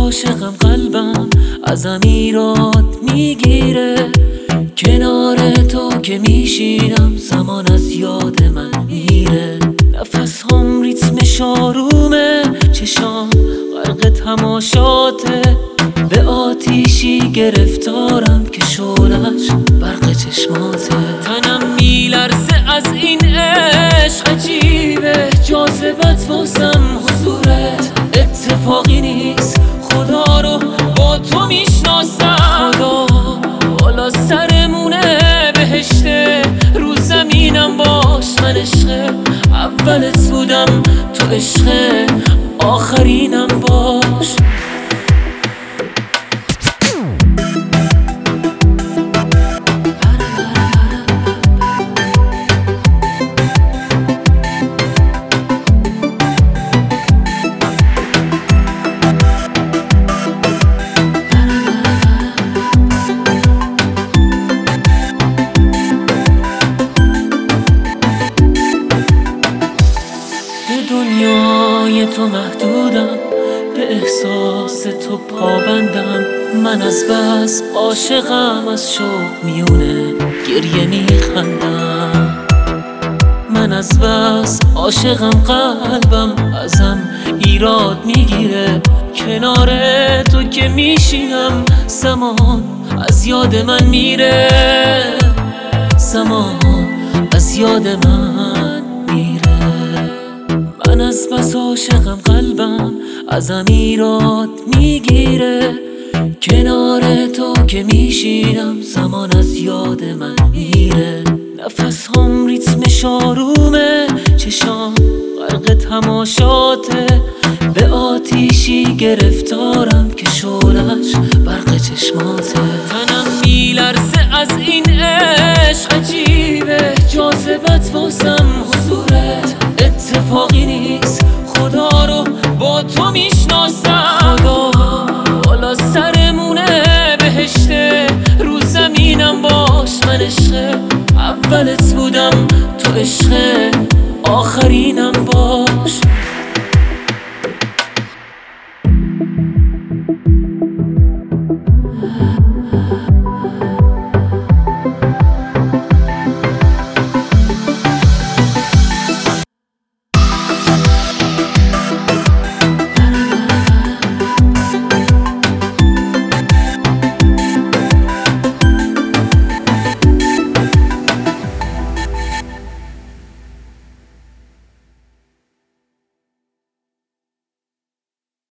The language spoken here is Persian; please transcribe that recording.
عاشقم، قلبم ازم ایراد میگیره. کنار تو که میشینم زمان از یاد من میره. نفس هم ریتمش آرومه، چشام غرق تماشاته. به آتیشی گرفتارم که شعله‌اش برق چشماته. تنم میلرزه از این عشق عجیبه، جاذبت واسم حضورت اتفاقی نیست. خدا رو با تو میشناسم، خدا بالا سرمونه بهشته، رو زمینم باش. من عشق اولت بودم، تو عشق آخرینم باش. دنیای تو محدودم، به احساس تو پابندم. من از بس عاشقم، از شوق میونه گریه میخندم. من از بس عاشقم، قلبم ازم ایراد میگیره. کنار تو که میشینم زمان از یاد من میره. زمان از یاد من میره. من از بس عاشقم، قلبم ازم ایراد میگیره. کنار تو که میشینم زمان از یاد من میره. نفس هم ریتمش آرومه، چشام غرق تماشاته. به آتیشی گرفتارم که شعله‌اش برق چشماته.